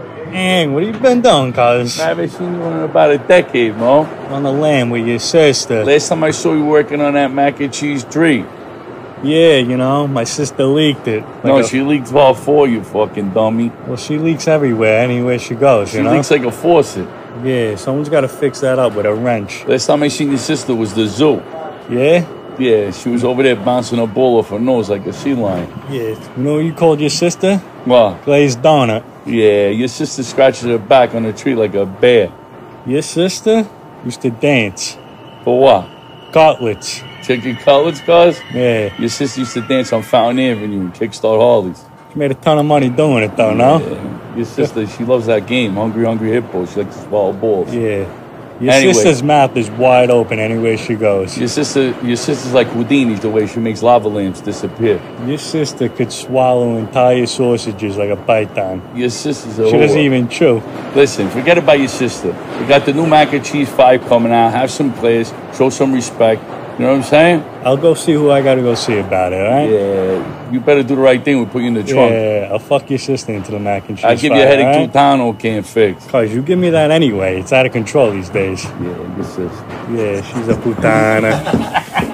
Hey, what have you been doing, cuz? I haven't seen you in about a decade, Mo. On the land with your sister. Last time I saw you working on that mac and cheese treat. Yeah, you know, my sister leaked it. No, she leaks all for you, fucking dummy. Well, she leaks everywhere, anywhere she goes, She you know? leaks like a faucet. Yeah, someone's got to fix that up with a wrench. Last time I seen your sister was the zoo. Yeah? Yeah, she was over there bouncing a ball off her nose like a sea lion. Yeah. You know what you called your sister? What? Glazed donut. Yeah, your sister scratches her back on the tree like a bear. Your sister used to dance. For what? Gauntlets. Chicken cutlets, cuz? Yeah. Your sister used to dance on Fountain Avenue and kickstart Harleys. She made a ton of money doing it, though, no? Yeah. Your sister, she loves that game, Hungry Hungry Hippo. She likes to swallow balls. Yeah. Your Anyway. sister's mouth is wide open anywhere she goes. Your sister's like Houdini, the way she makes lava lamps disappear. Your sister could swallow entire sausages like a python. Your sister's a She doesn't whore. even chew. Listen, forget about your sister. We got the new Mac and Cheese 5 coming out. Have some class, show some respect. You know what I'm saying? I'll go see who I gotta go see about it, all right? Yeah, you better do the right thing. We put you in the trunk. Yeah, I'll fuck your sister into the mac and cheese. I give you a fire, headache all right? Tutano can't fix. Cause you give me that anyway. It's out of control these days. Yeah, your sister. Yeah, she's a putana.